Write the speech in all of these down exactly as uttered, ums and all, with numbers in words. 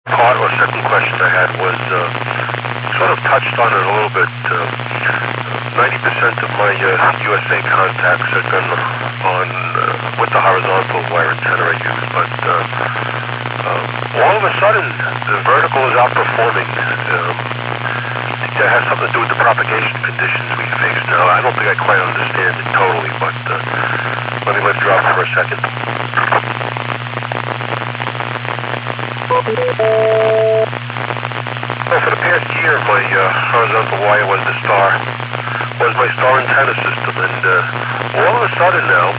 part or second question I had was uh, sort of touched on it a little bit. Uh, ninety percent of my uh, U S A contacts have been on uh, with the horizontal wire antenna I use, but uh, uh, all of a sudden the vertical is outperforming. Um, that has something to do with the propagation conditions we face now. I don't think I quite understand it totally, but uh, let me let it drop for a second. Well, for the past year, my uh, horizontal wire was the star, was my star antenna system, and uh, all of a sudden now,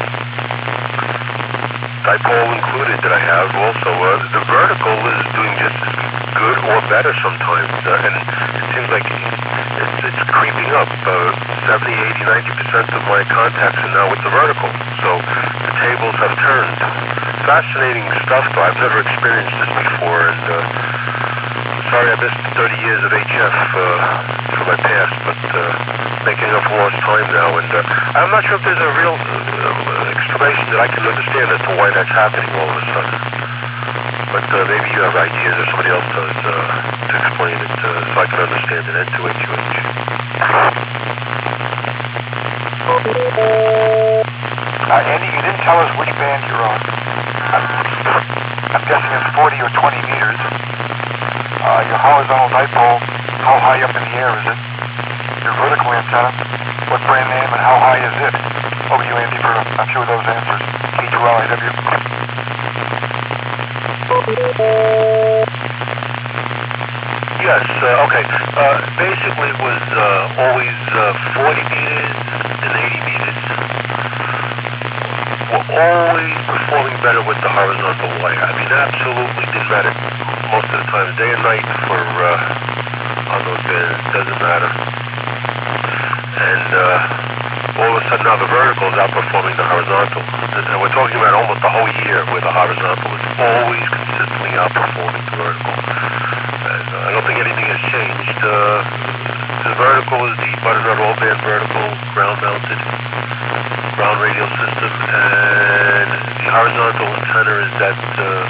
dipole included that I have also, uh, the vertical is doing just as good or better sometimes, uh, and it seems like it's, it's creeping up. Uh, seventy, eighty, ninety percent of my contacts are now with the vertical, so the tables have turned. Fascinating stuff, though. I've never experienced this before, and uh, I'm sorry I missed thirty years of H F uh, from my past, but uh, making up for lost time now, and uh, I'm not sure if there's a real uh, explanation that I can understand as to why that's happening all of a sudden. But uh, maybe you have ideas or somebody else does uh, to explain it uh, so I can understand it. N two H U H. Uh, Andy, you didn't tell us which band you're on. I'm, I'm guessing it's forty or twenty meters. Uh, your horizontal dipole, how high up in the air is it? Your vertical antenna, what brand name and how high is it? Over to you, Andy, for a few of those answers. K two L I W. Yes, uh, okay. Uh, basically it was uh, always uh, forty meters and eighty meters. We're always performing better with the horizontal wire. I mean, absolutely didn't matter most of the time, day and night for uh, on those bands, doesn't matter. And uh, all of a sudden now the vertical is outperforming the horizontal. And we're talking about almost the whole year where the horizontal is always consistently outperforming the vertical. And uh, I don't think anything has changed. Uh, the vertical is the butternut all-band vertical, ground-mounted, ground radio system, and the horizontal antenna is that uh,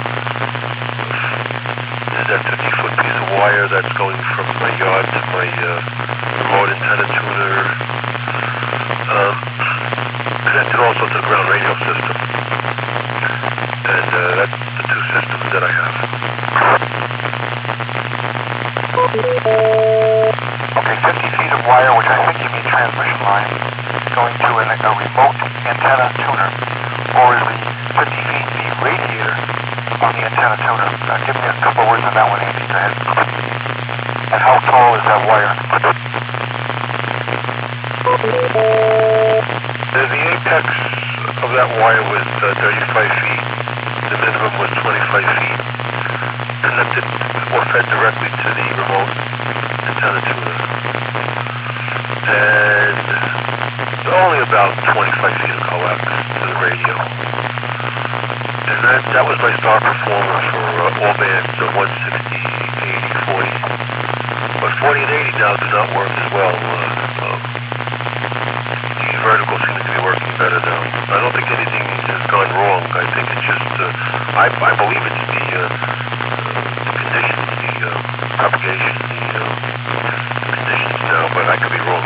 is that fifty foot piece of wire that's going from my yard to my uh, remote antenna tuner, um, connected also to the ground radio system. And uh, that's the two systems that I have. Okay, fifty feet of wire, which I think you mean transmission line, going to an, a remote antenna tuner, or is the fifty feet the radiator on the antenna tuner? Uh, give me a couple words on that one, Andy. Go ahead. And how tall is that wire? The, the apex of that wire was uh, thirty-five feet. The minimum was twenty-five feet. Connected or fed directly to the remote antenna tuner. And only about twenty-five feet of coax to the radio. And that, that was my star performer for uh, all bands, uh, one sixty, eighty, forty. But forty and eighty now do not work as well. Uh, uh, these verticals seem to be working better now. I don't think anything has gone wrong. I think it's just, uh, I, I believe it's the, uh, the conditions, the uh, propagation, the uh, conditions now, but I could be wrong.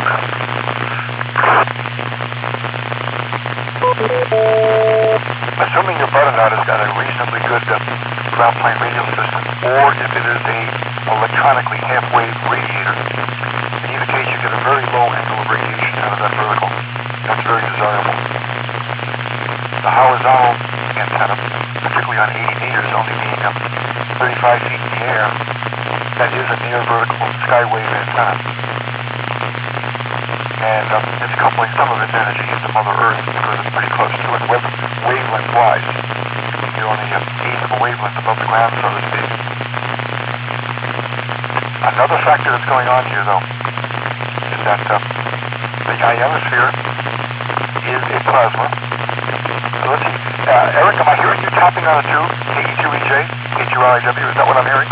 Assuming your butternut has got a reasonably good uh, ground plane radio system, or if it is a electronically half-wave radiator, in either case you get a very low angle of radiation out of that vertical. That's very desirable. The horizontal antenna, particularly on eighty meters, only being um, thirty-five feet in the air, that is a near vertical skywave antenna. And um, it's coupling some of its energy into Mother Earth because it's pretty close to it, wavelength-wise. You're only an eighth of a wavelength above the ground, so to speak. Another factor that's going on here, though, is that um, the ionosphere is a plasma. So let's see. Uh, Eric, am I hearing you tapping on a tube? K E two E J? K two L I W? Is that what I'm hearing?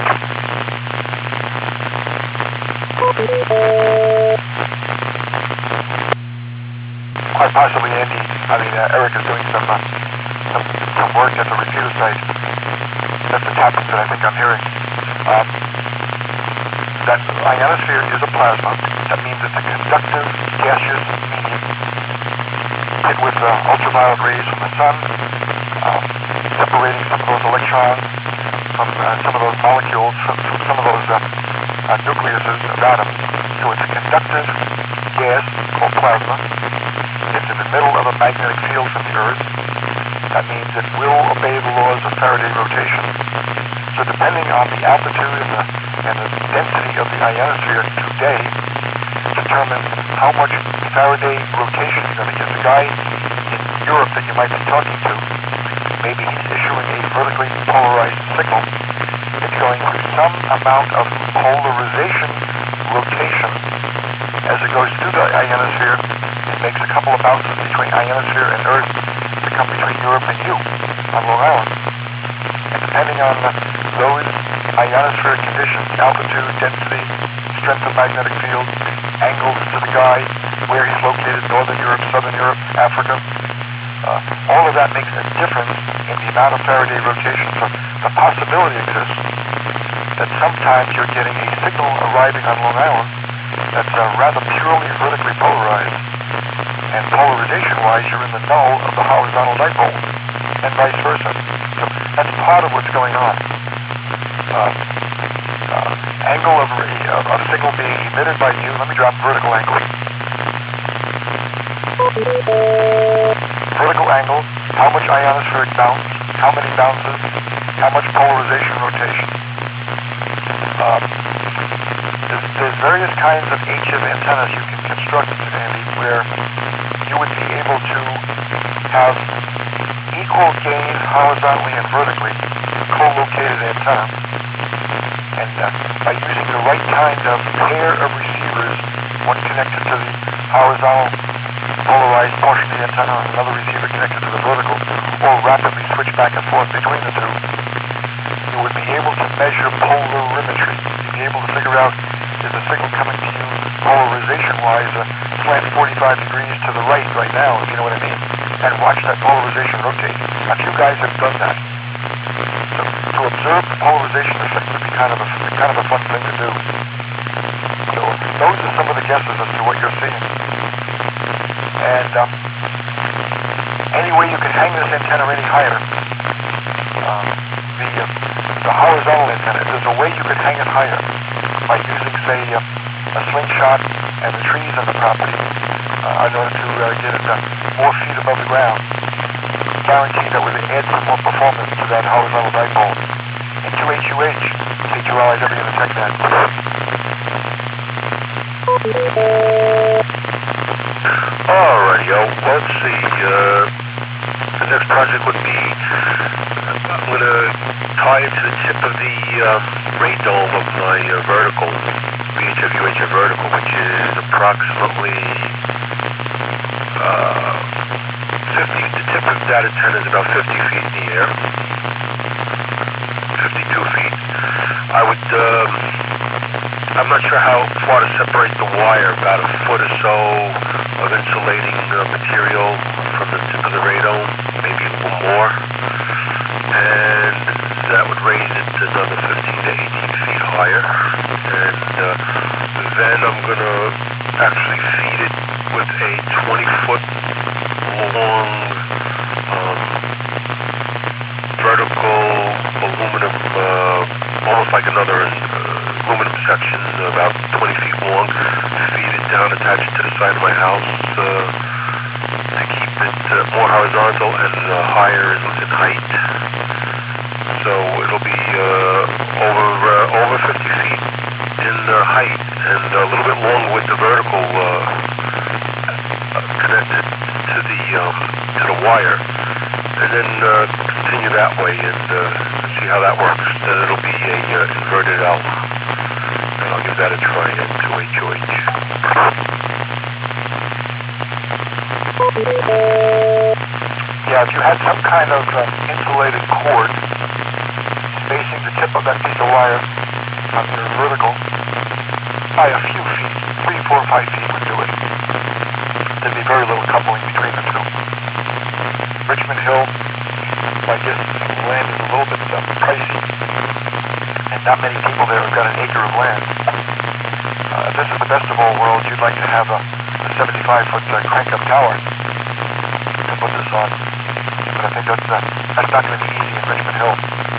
Quite possibly, Andy. I mean, uh, Eric is doing some, uh, some some work at the receiver site. That's the tapping that I think I'm hearing. Um, that ionosphere is a plasma. That means it's a conductive gaseous medium hit with uh, ultraviolet rays from the sun, uh, separating some of those electrons from uh, some of those molecules, from, from some of those uh, uh, nucleuses of atoms. So it's a conductive gas called plasma. It's in the middle of a magnetic field from the Earth. That means it will obey the laws of Faraday rotation. So depending on the altitude and the, and the density of the ionosphere today determines how much Faraday rotation you're going to get. The guy in Europe that you might be talking to, maybe he's issuing a vertically polarized signal. It's going through some amount of polarization rotation as it goes through the ionosphere. It makes a couple of bounces between ionosphere and Earth to come between Europe and you on Long Island. And depending on uh, those ionospheric conditions, altitude, density, strength of magnetic field, angles to the guy, where he's located, Northern Europe, Southern Europe, Africa, uh, all of that makes a difference in the amount of Faraday rotation. So the possibility exists that sometimes you're getting a signal arriving on Long Island that's uh, rather purely vertically polarized, and polarization-wise, you're in the null of the horizontal dipole, and vice versa. So that's part of what's going on. Uh, uh, angle of, of, of signal being emitted by you. Let me drop vertical angle. Vertical angle, how much ionospheric bounce, how many bounces, how much polarization rotation. Um, there's, there's various kinds of H F antennas you can construct, Andy, where you would be able to have equal gain horizontally and vertically, co-located antenna. And uh, by using the right kind of pair of receivers, one connected to the horizontal polarized portion of the antenna, and another receiver connected to the vertical, or rapidly switch back and forth between the two, you would be able to measure polarimetry. You'd be able to figure out, is the signal coming to you polarization-wise, uh, slant forty-five degrees to the right right now, if you know what I mean, and watch that polarization rotate. A few guys have done that. So to observe the polarization effect would be kind of a kind of a fun thing to do. So those are some of the guesses as to what you're seeing. And um, any way you can hang this antenna any higher, um, the uh, the horizontal antenna, there's a way you could hang it higher by using, say, uh, a slingshot and the trees on the property uh, in order to uh, get it uh, more feet above the ground. Guarantee that would add some more performance to that horizontal dipole. And two H U H, H U L I W in the TechNet. Alrighty, yo. Let's see. Uh, the next project would be, I'm going to tie it to the tip of the um, radome of my uh, vertical, V H F U H F vertical, which is approximately uh, fifty, the tip of that antenna is about fifty feet in the air, fifty-two feet. I would, um, I'm not sure how far to separate the wire, about a foot or so of insulating uh, material from the tip of the radome, maybe a little more, and that would raise it to another fifteen to eighteen feet higher, and uh, then I'm going to actually feed it with a twenty foot long um, vertical aluminum, uh, almost like another uh, aluminum section, about twenty feet long, feed it down, attach it to the side of my house uh, to keep it uh, more horizontal and uh, higher in, in height. So it'll be uh, over uh, over fifty feet in uh, height and a little bit long with the vertical uh, uh, connected to the um, to the wire, and then uh, continue that way and uh, see how that works. Then it'll be a uh, inverted L, and I'll give that a try at two H U H. Yeah, if you had some kind of uh, insulated cord spacing the tip of that piece of wire on your vertical by a few feet, three, four, five feet would do it. There'd be very little coupling between the two. Richmond Hill, by distance from the land, is a little bit uh, pricey, and not many people there have got an acre of land. Uh, if this is the best of all worlds, you'd like to have a, a seventy-five foot uh, crank-up tower to put this on. But I think that's, uh, that's not going to be easy in Richmond Hill.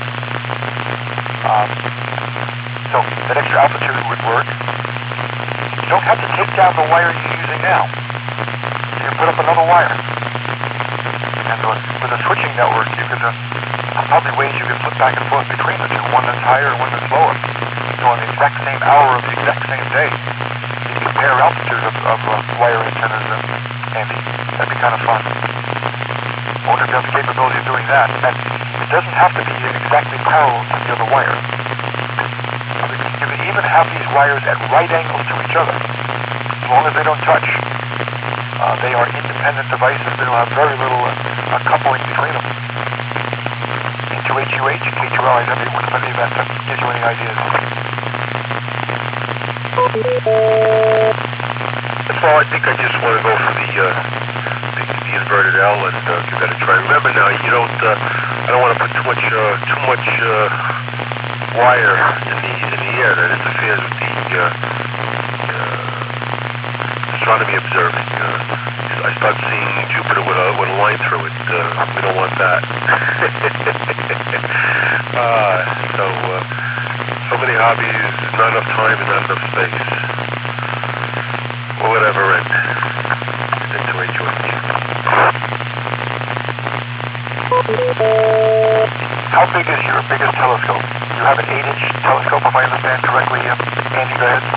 Um, so that extra altitude would work. You don't have to take down the wire you're using now. You can put up another wire. And uh, with a switching network, you could, uh, probably ways you can flip back and forth between the two, one that's higher and one that's lower. So on the exact same hour of the exact same day, you can compare altitude of, of uh, wire antennas, uh, Andy. That'd be kind of fun. I wonder if you have the capability of doing that. And it doesn't have to be exactly parallel to the other wire. You can even have these wires at right angles to each other, as long as they don't touch. Uh, they are independent devices. They will have very little uh, coupling between them. Into H U H, K two L I W, what if any of that gives you any ideas? So I think I just want to go for the uh, the, the inverted L and uh, give that a try. Remember now, you don't. Uh, I don't want to put too much uh, too much uh, wire in the in the air that interferes with the uh, uh, astronomy observing. Uh, I start seeing Jupiter with a with a line through it. Uh, we don't want that. uh, so uh, so many hobbies, not enough time, and not enough space. Or whatever, and into H U H. How big is your biggest telescope? You have an eight inch telescope, if I understand correctly, Andy, go ahead.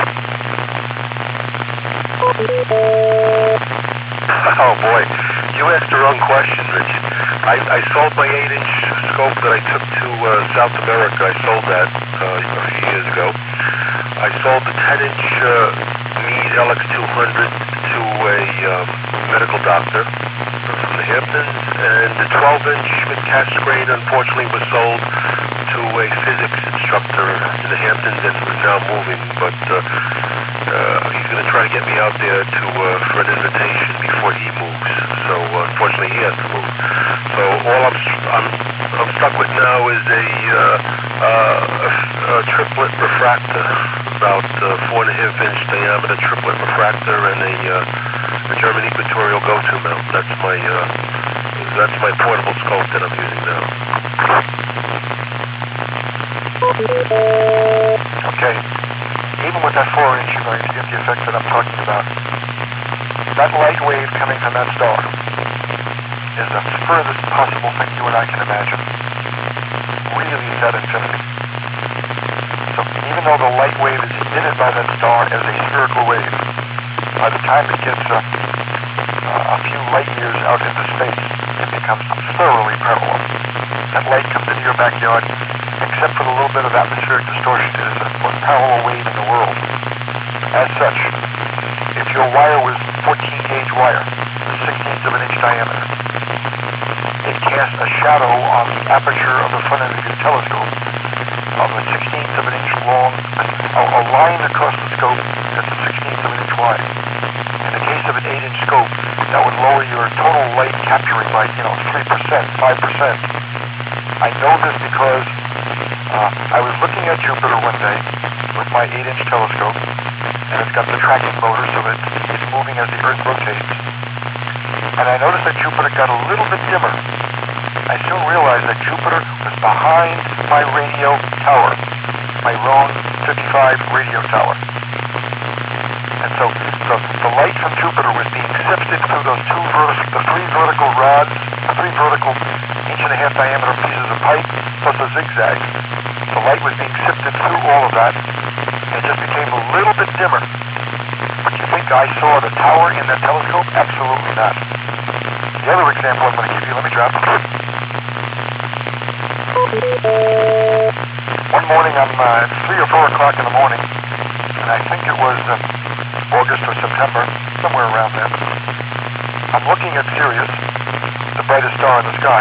Oh boy, you asked the wrong question, Rich. I, I sold my eight inch scope that I took to uh, South America. I sold that uh, a few years ago. I sold the ten inch uh, Meade L X two hundred to a um, medical doctor from the Hamptons, and the twelve inch Schmidt-Cassegrain unfortunately was sold to a physics instructor in the Hamptons and was now moving, but uh, uh, he's going to try to get me out there to uh, for an invitation before he moves. So uh, unfortunately he has to move. So all I'm I'm, I'm stuck with now is a, uh, uh, a, a triplet refractor, about uh, four and a half inch diameter triplet refractor, and a, uh, a German equatorial go-to mount. That's my uh, that's my portable scope that I'm using now. Okay. Even with that four inch, you're going to get the effects that I'm talking about. That light wave coming from that star is the furthest possible thing you and I can imagine. Really is at infinity. So even though the light wave is emitted by that star as a spherical wave, by the time it gets uh, uh, a few light years out into space, it becomes thoroughly parallel. That light comes into your backyard, except for the little bit of atmospheric distortion, it is the most parallel wave in the world. As such, if your wire was fourteen gauge wire, sixteenths of an inch diameter, it casts a shadow on the aperture of the front end of your telescope of a sixteenth of an inch long, a, a line across the scope that's a sixteenth of an inch wide. In the case of an eight inch scope, that would lower your total light capturing by, you know, three percent, five percent. I know this because uh, I was looking at Jupiter one day with my eight inch telescope, and it's got the tracking motor so that it's moving as the Earth rotates. And I noticed that Jupiter got a little bit dimmer. I soon realized that Jupiter was behind my radio tower, my Roan fifty-five radio tower. And so, so the light from Jupiter was being sifted through those two vertical, the three vertical rods, the three vertical inch and a half diameter pieces of pipe, plus a zigzag. The light was being sifted through all of that, and it just became a little bit dimmer. But you think I saw the tower in that telescope? Absolutely not. The other example I'm going to give you, let me drop it. One morning, I'm uh, three or four o'clock in the morning, and I think it was uh, August or September, somewhere around there. I'm looking at Sirius, the brightest star in the sky,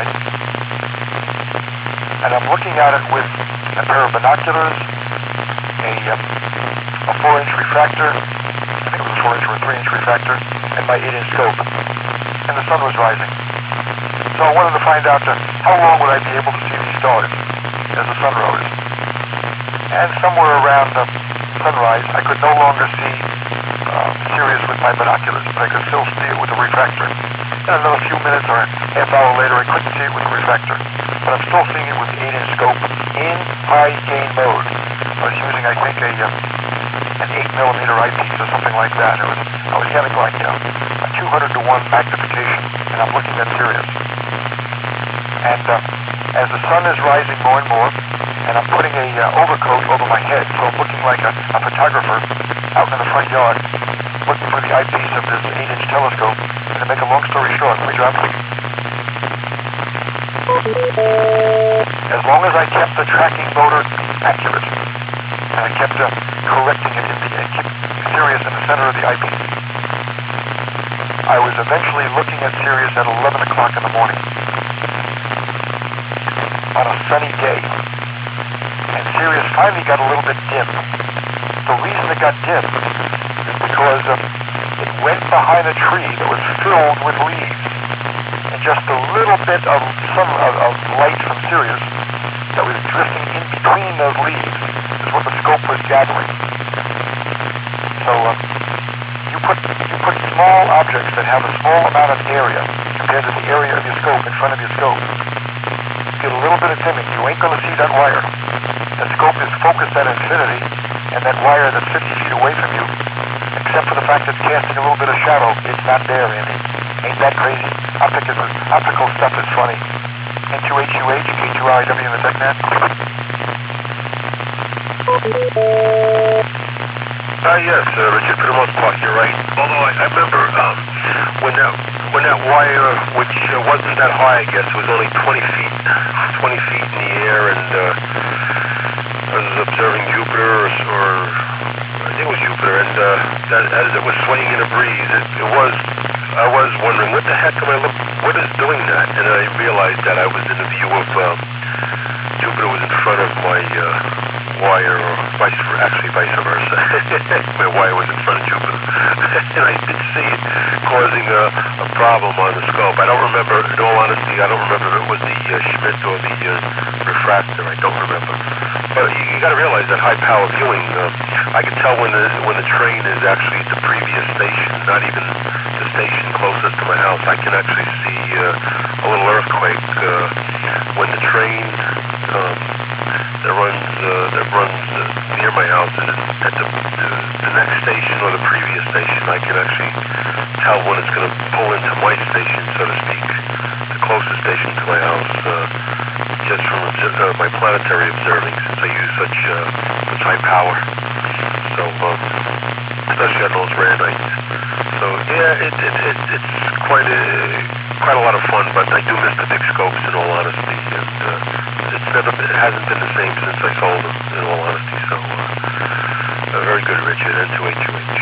and I'm looking at it with a pair of binoculars, a, uh, a four inch refractor, I think it was a four inch or a three inch refractor, and my eight inch scope. And the sun was rising. So I wanted to find out uh, how long would I be able to see these stars as the sun rose. And somewhere around uh, sunrise, I could no longer see uh, Sirius with my binoculars, but I could still see it with the refractor. And another few minutes or a half hour later, I couldn't see it with the refractor, but I'm still seeing it with the eight inch scope in high gain mode. I was using, I think, a uh, an eight millimeter eyepiece or something like that. It was, I was having like uh, a two hundred to one magnification, and I'm looking at Sirius. And uh, as the sun is rising more and more, and I'm putting a uh, overcoat over my head, so I'm looking like a, a photographer out in the front yard, looking for the eyepiece of this eight inch telescope. And to make a long story short, let me drop it. As long as I kept the tracking motor accurate, and I kept uh, correcting it in the, and kept Sirius in the center of the eyepiece, I was eventually looking at Sirius at eleven o'clock in the morning on a sunny day. And Sirius finally got a little bit dim. The reason it got dim is because uh, it went behind a tree that was filled with leaves. And just a little bit of some of, of light from Sirius that was drifting in between those leaves is what the scope was gathering. So uh, you put you put small objects that have a small amount of area compared to the area of your scope in front of your scope. Get a little bit of dimming, you ain't going to see that wire. The scope is focused at infinity, and that wire that's fifty feet away from you, except for the fact it's casting a little bit of shadow, it's not there, Andy. Ain't that crazy? Optical, optical stuff is funny. N two H U H, K two R I W in the TechNet. Uh, yes, uh, Richard, for the most part, you're right. Although I, I remember um, when that when that wire, which uh, wasn't that high, I guess, was only twenty feet, twenty feet in the air, and uh, I was observing Jupiter, or, or I think it was Jupiter, and uh, that, as it was swaying in a breeze, it, it was. I was wondering, what the heck am I looking? What is doing that? And I realized that I was in the view of uh, Jupiter was in front of my uh, wire, or vice actually vice versa. My wire was in front of Jupiter, and I did see it causing a, a problem on the scope. I don't remember, in all honesty, I don't remember if it was the uh, Schmidt or the uh, refractor. I don't remember. But you, you got to realize that high power viewing, uh, I can tell when the when the train is actually at the previous station, not even the station closest to my house. I can actually see uh, a little earthquake uh, when the train um, that runs uh, that runs uh, near my house is at the, the the next station or the previous station. I can actually tell when it's going to pull into my station, so to speak, the closest station to my house, uh, just from uh, my planetary observing, since I use such uh, such high power. So um, especially on those rare nights. So yeah, it, it, it, it's quite a quite a lot of fun, but I do miss the big scopes, in all honesty, and uh, it's never been, it hasn't been the same since I sold them, in all honesty. So uh, uh, very good, Richard. N two H U H.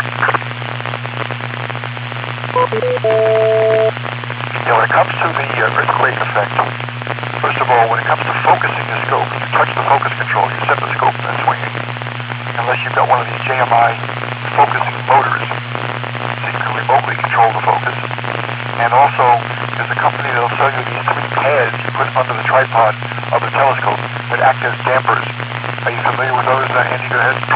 Yeah, when it comes to the uh, earthquake effect, first of all, when it comes to focusing the scope, you touch the focus control, you set the scope and it's swinging. Unless you've got one of these J M I focusing motors, so you can remotely control the focus. And also, there's a company that'll sell you these three pads you put under the tripod of the telescope that act as dampers. Are you familiar with those, uh, Andy? Go ahead.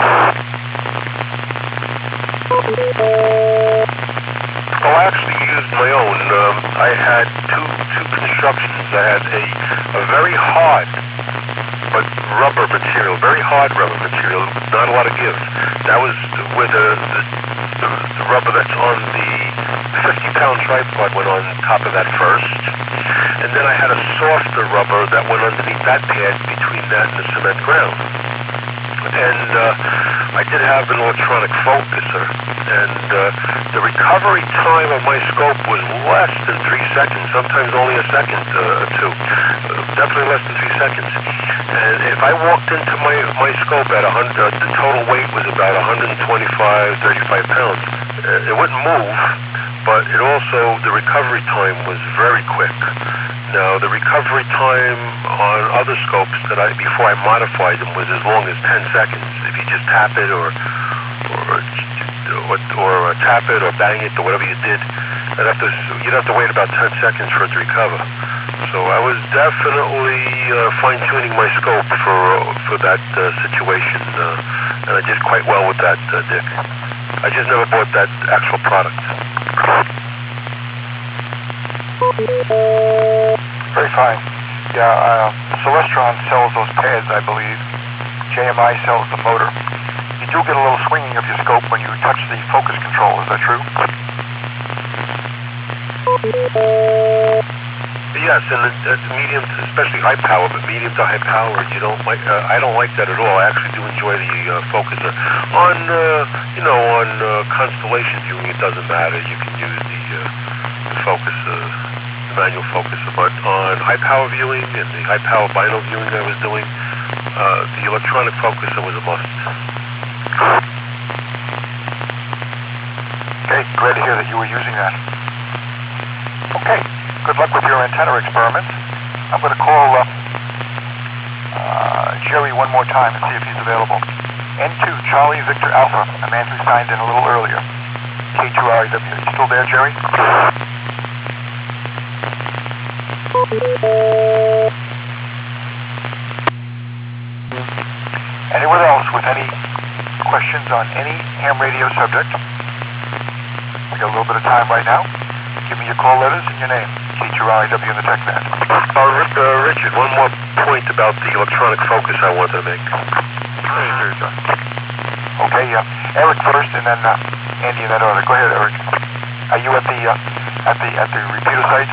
Well, I actually used my own. Um, I had two two constructions. I had a, a very hard but rubber material, very hard rubber material, not a lot of give. That was where the, the, the, the rubber that's on the fifty pound tripod went on top of that first. And then I had a softer rubber that went underneath that pad between that and the cement ground. And uh, I did have an electronic focuser, and uh, the recovery time of my scope was less than three seconds, sometimes only a second uh, or two, uh, definitely less than three seconds. And if I walked into my, my scope at one hundred, uh, the total weight was about one twenty-five, thirty-five pounds. Uh, it wouldn't move, but it also, the recovery time was very quick. Now, the recovery time on other scopes that I, before I modified them, was as long as ten seconds. If you just tap it or or or, or uh, tap it or bang it or whatever you did, I'd have to, you'd have to wait about ten seconds for it to recover. So I was definitely uh, fine-tuning my scope for uh, for that uh, situation, uh, and I did quite well with that, uh, Dick. I just never bought that actual product. Very fine. Yeah, uh, Celestron sells those pads, I believe. J M I sells the motor. You do get a little swinging of your scope when you touch the focus control, is that true? Yes, and the, uh, the medium, especially high power, but medium to high power, you don't like. Uh, I don't like that at all. I actually do enjoy the uh, focuser. On uh, you know, on uh, constellation viewing, it doesn't matter. You can use the, uh, the focuser, the manual focuser. But on high power viewing and the high power bino viewing I was doing, uh, the electronic focuser was a must. Okay, glad to hear that you were using that. Okay. Good luck with your antenna experiments. I'm going to call uh, uh, Jerry one more time and see if he's available. N two, Charlie Victor Alpha, a man who signed in a little earlier. K two R E W. You still there, Jerry? Anyone else with any questions on any ham radio subject? We got a little bit of time right now. Give me your call letters and your name. K two R E W in the TechNet. Uh, Rick, uh, Richard, one more point about the electronic focus I wanted to make. Okay, uh, Eric first, and then uh, Andy in that order. Go ahead, Eric. Are you at the uh, at the at the repeater site?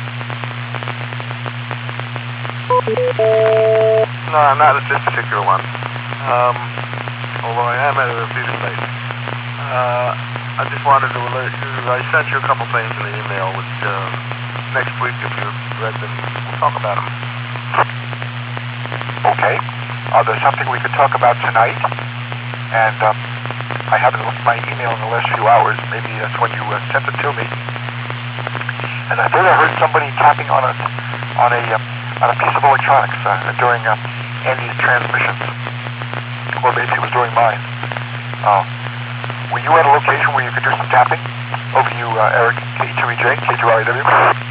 No, I'm not at this particular one. Um, although I am at a repeater site. Uh, I just wanted to alert you. I sent you a couple things in the email, which. Uh, Next week, if you read them, we'll talk about them. Okay. Uh, there's something we could talk about tonight, and um, I haven't looked at my email in the last few hours. Maybe that's when you uh, sent it to me. And I thought I heard somebody tapping on a on a uh, on a piece of electronics uh, during uh, Andy's transmissions, or maybe it was during mine. Uh, were you at a location where you could do some tapping? Over to you, uh, Eric, K two E J, K two R E W.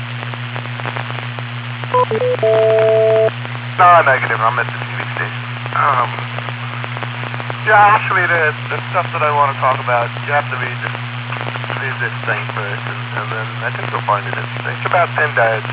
No, negative. I'm at the T V station. Um, yeah, actually, the, the stuff that I want to talk about, you have to read this, read this thing first, and, and then I think you'll find it interesting. It's about pin diodes.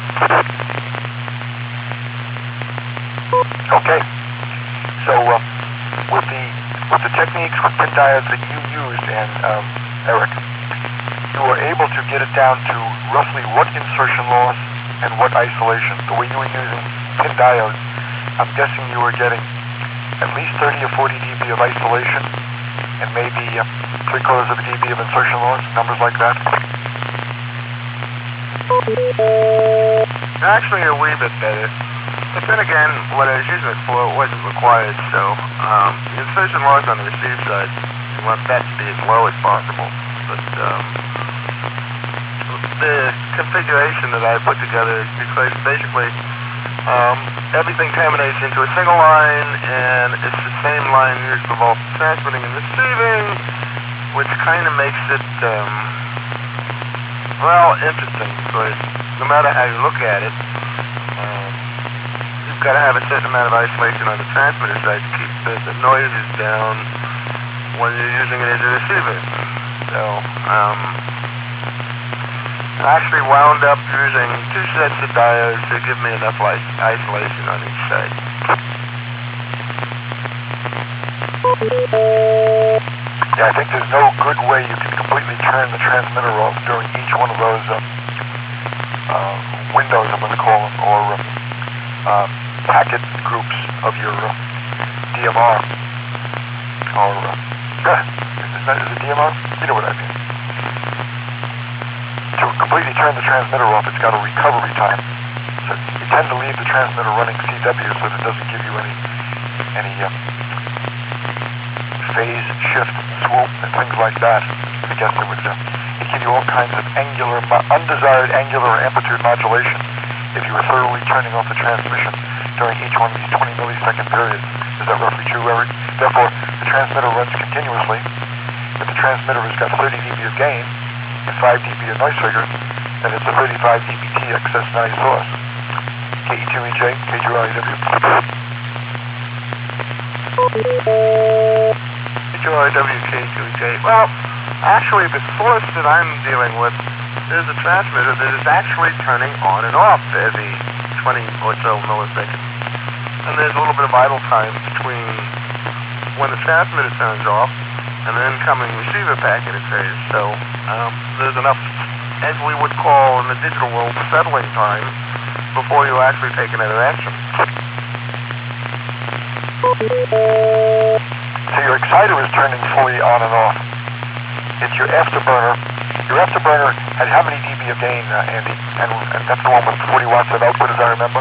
Okay. So, uh, with the with the techniques with pin diodes that you used, and um, Eric, you were able to get it down to roughly what insertion loss and what isolation. The way you were using pin diodes, I'm guessing you were getting at least thirty or forty dB of isolation and maybe uh, three quarters of a dB of insertion loss, numbers like that? Actually, a wee bit better. But then again, what I was using it for wasn't required, so um, the insertion loss on the receive side, you want that to be as low as possible. But um, the configuration that I put together is because basically um, everything terminates into a single line, and it's the same line used for both transmitting and receiving, which kind of makes it, um, well, interesting, because no matter how you look at it, um, you've got to have a certain amount of isolation on the transmitter side to keep the, the noises down when you're using it as a receiver. So, um, I actually wound up using two sets of diodes to give me enough light isolation on each side. Yeah, I think there's no good way you can completely turn the transmitter off during each one of those uh, uh, windows, I'm going to call them, or uh, uh, packet groups of your uh, D M R. Or, uh, is that is it D M R? You know what I mean. To completely turn the transmitter off, it's got a recovery time. So you tend to leave the transmitter running C W so that it doesn't give you any any uh, phase shift, swoop, and things like that. I guess it would uh, it give you all kinds of angular, undesired angular or amplitude modulation if you were thoroughly turning off the transmission during each one of these twenty millisecond periods. Is that roughly true, Eric? Therefore, the transmitter runs continuously. If the transmitter has got thirty dB of gain, five dB of noise figure, then it's a thirty-five dB T excess noise source. K E two E J, K G R I W. K G R I W, K two E J. Well, actually, the source that I'm dealing with is a transmitter that is actually turning on and off every twenty or so milliseconds. And there's a little bit of idle time between when the transmitter turns off and the incoming receiver packet occurs. So um, there's enough, as we would call in the digital world, settling time before you actually take another action. So your exciter is turning fully on and off. It's your afterburner. Your afterburner had how many dB of gain, uh, Andy? And, and that's the one with forty watts of output, as I remember?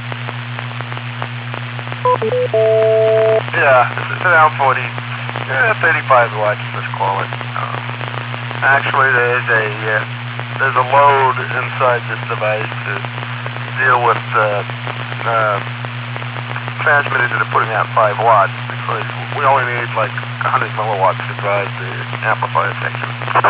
Yeah, it's around forty, yeah, thirty-five watts, let's call it. Um, actually, there's a uh, there's a load inside this device to deal with uh, uh, transmitters that are putting out five watts, because we only need like one hundred milliwatts to drive the amplifier section.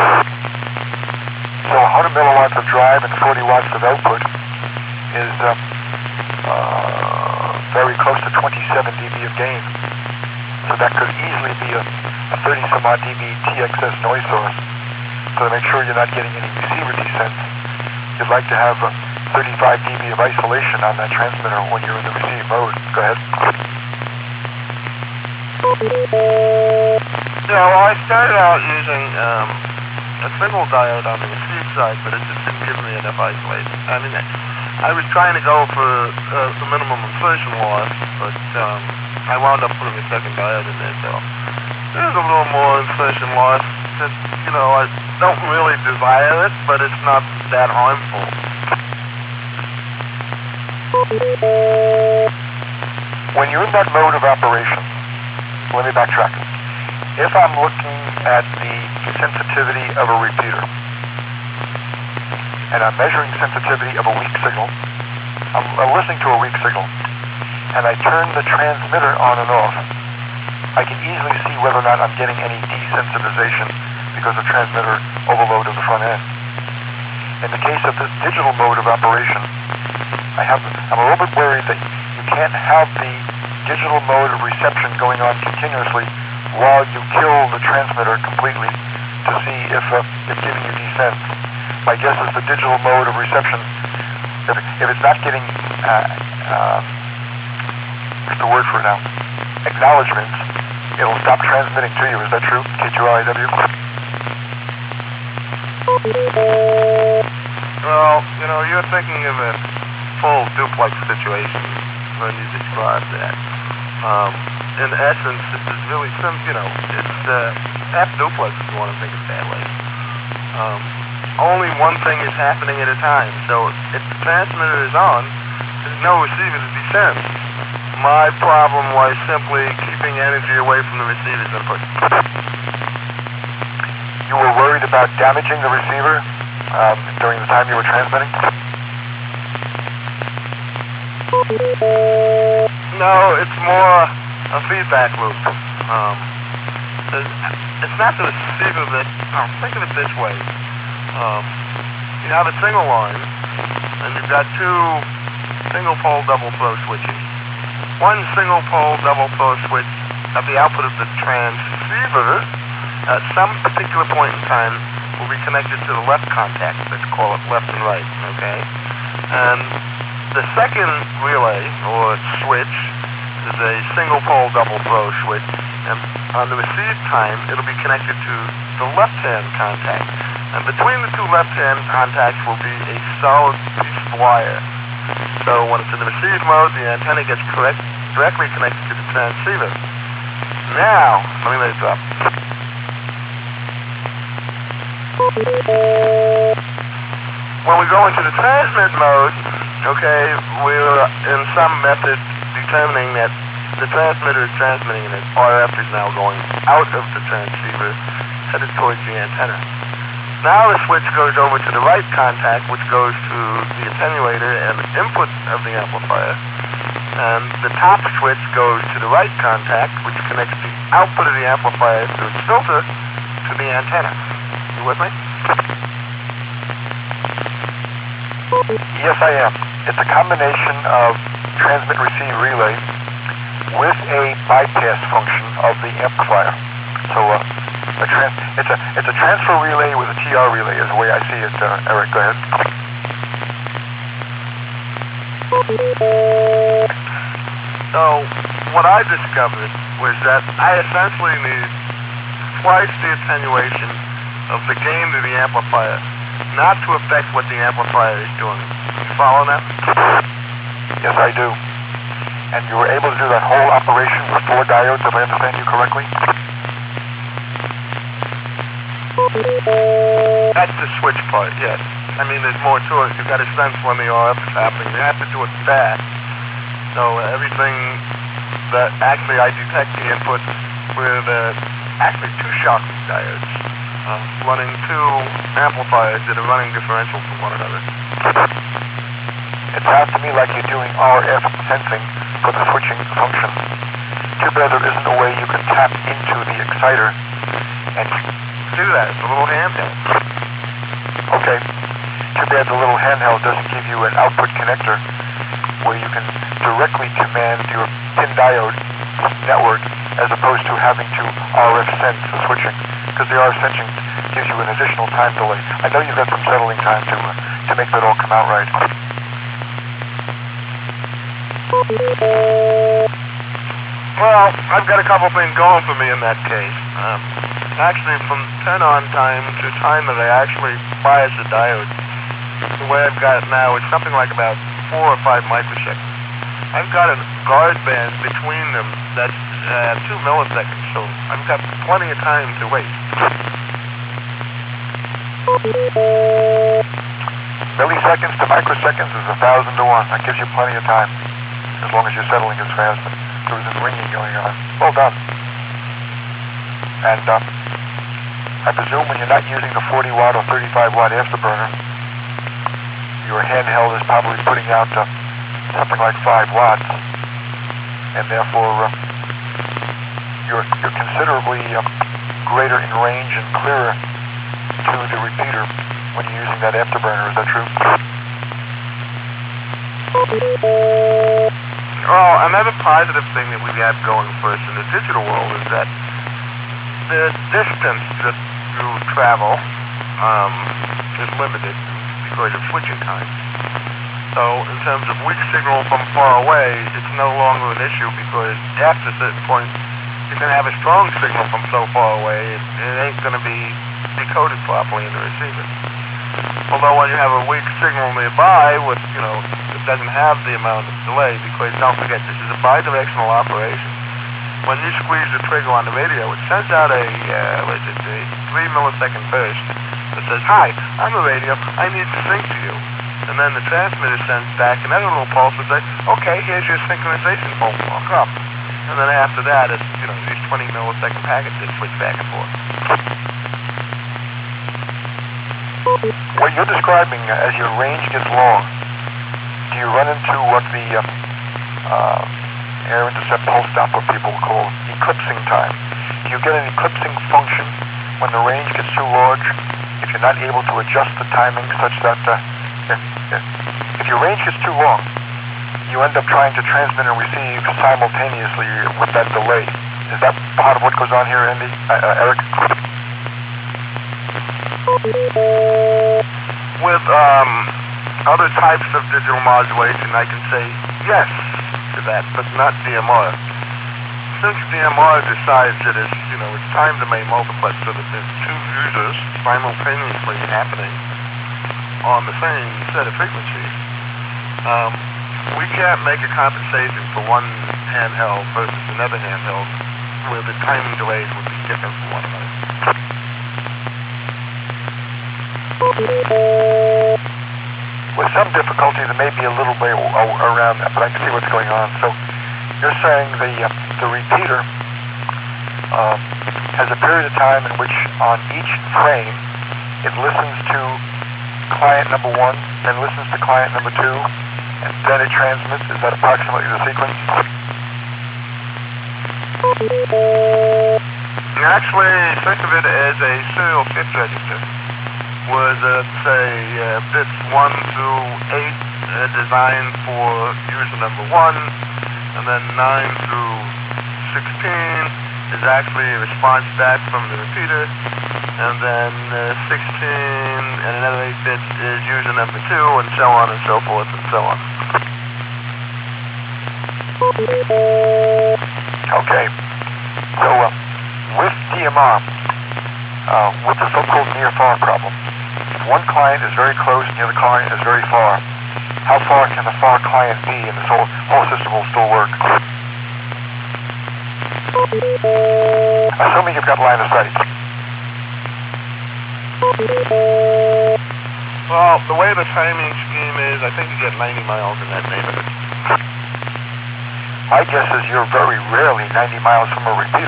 So one hundred milliwatts of drive and forty watts of output is uh, uh, very close to twenty-seven dB of gain. So that could easily be a, a thirty some odd dB T X S noise source. So to make sure you're not getting any receiver descent, you'd like to have uh, thirty-five dB of isolation on that transmitter when you're in the receive mode. Go ahead. Yeah, well, I started out using um, a single diode on the receive side, but it just didn't give me enough isolation. I mean, I was trying to go for uh, the minimum insertion loss, but um, I wound up putting a second diode in there, so there's a little more insertion loss. That, you know, I don't really desire it, but it's not that harmful. When you're in that mode of operation, let me backtrack. If I'm looking at the sensitivity of a repeater, and I'm measuring sensitivity of a weak signal, I'm, I'm listening to a weak signal, and I turn the transmitter on and off, I can easily see whether or not I'm getting any desensitization because of transmitter overload of the front end. In the case of this digital mode of operation, I have, I'm a little bit worried that you can't have the digital mode of reception going on continuously while you kill the transmitter completely to see if uh, it's giving you descent. My guess is the digital mode of reception, if, if it's not getting, uh, uh, what's the word for it now, acknowledgements, it'll stop transmitting to you. Is that true? K two R I W? Well, you know, you're thinking of a full duplex situation when you describe that. Um, in essence, this is really some, you know, it's uh, half duplex if you want to think of it that way. Um, only one thing is happening at a time, so if the transmitter is on, there's no receiver to descend. My problem was simply keeping energy away from the receiver's input. You were worried about damaging the receiver um, during the time you were transmitting? No, it's more a feedback loop. Um, it's not the receiver that, oh, think of it this way. Um, you have a single line, and you've got two single pole double throw switches. One single pole double throw switch at the output of the transceiver at some particular point in time will be connected to the left contact. Let's call it left and right, okay? And the second relay, or switch, is a single pole double throw switch, and on the receive time, it'll be connected to the left-hand contact. And between the two left-hand contacts will be a solid piece of wire. So when it's in the receive mode, the antenna gets correct, directly connected to the transceiver. Now, let me let it drop. When we go into the transmit mode, okay, we're in some method determining that the transmitter is transmitting and its R F is now going out of the transceiver, headed towards the antenna. Now the switch goes over to the right contact, which goes to the attenuator and the input of the amplifier. And the top switch goes to the right contact, which connects the output of the amplifier through its filter to the antenna. You with me? Yes, I am. It's a combination of transmit receive relay with a bypass function of the amplifier. So uh, a trans it's a it's a transfer relay with a T R relay is the way I see it. Uh, Eric, go ahead. So what I discovered was that I essentially need twice the attenuation of the gain to the amplifier, not to affect what the amplifier is doing. You follow that? Yes, I do. And you were able to do that whole operation with four diodes, if I understand you correctly? That's the switch part, yes. I mean, there's more to it. You've got to sense when the R F is happening. You have to do it fast. So everything that actually I detect the input with uh, actually two Schottky diodes uh, running two amplifiers that are running differential from one another. It sounds to me like you're doing R F sensing for the switching function. Too bad there isn't a way you can tap into the exciter and Do that. It's a little handheld. okay. Too bad the little handheld doesn't give you an output connector where you can directly command your pin diode network as opposed to having to R F sense the switching, because the R F sensing gives you an additional time delay. I know you've got some settling time to uh, to make that all come out right. Well, I've got a couple things going for me in that case. Um, actually, from turn-on time to time that I actually bias the diode, the way I've got it now, it's something like about four or five microseconds. I've got a guard band between them that's uh, two milliseconds, so I've got plenty of time to wait. Milliseconds to microseconds is a thousand to one. That gives you plenty of time, as long as you're settling as fast and there isn't ringing going on. Well done. And uh, I presume when you're not using the forty watt or thirty-five watt afterburner, your handheld is probably putting out uh, something like five watts, and therefore uh, you're, you're considerably uh, greater in range and clearer to the repeater when you're using that afterburner. Is that true? Well, another positive thing that we have going for us in the digital world is that the distance that you travel um, is limited because of switching time. So in terms of weak signal from far away, it's no longer an issue because after a certain point, you're going to have a strong signal from so far away, it, it ain't going to be decoded properly in the receiver. Although when you have a weak signal nearby with, you know, it doesn't have the amount of delay, because don't forget, this is a bidirectional operation. When you squeeze the trigger on the radio, it sends out a, uh, what is it, a three millisecond burst that says, "Hi, I'm a radio, I need to sync to you." And then the transmitter sends back another little pulse and says, "Okay, here's your synchronization pulse, walk up." And then after that, it's, you know, these twenty millisecond packets that switch back and forth. What you're describing uh, as your range gets long, do you run into what the uh, uh, air intercept pulse stop, what people call eclipsing time? Do you get an eclipsing function when the range gets too large, if you're not able to adjust the timing such that uh, if, if, if your range gets too long, you end up trying to transmit and receive simultaneously with that delay? Is that part of what goes on here, Andy, uh, uh, Eric? With um, other types of digital modulation, I can say yes to that, but not D M R. Since D M R decides that it's, you know, it's time to make multiplex so that there's two users simultaneously happening on the same set of frequencies, um, we can't make a compensation for one handheld versus another handheld where the timing delays would be different from one another. With some difficulty, there may be a little way around that, but I can see what's going on. So you're saying the uh, the repeater uh, has a period of time in which on each frame it listens to client number one, then listens to client number two, and then it transmits. Is that approximately the sequence? Actually, think of it as a serial shift register. Was, uh, say, uh, bits one through eight uh, designed for user number one, and then nine through sixteen is actually a response back from the repeater, and then uh, sixteen and another eight bits is user number two, and so on and so forth and so on. Okay. So, uh, with D M R, uh, with the so-called near-far problem, if one client is very close and the other client is very far, how far can the far client be and this whole, whole system will still work? Assuming you've got line of sight. Well, the way the timing scheme is, I think you get ninety miles in that neighborhood. My guess is you're very rarely ninety miles from a repeater.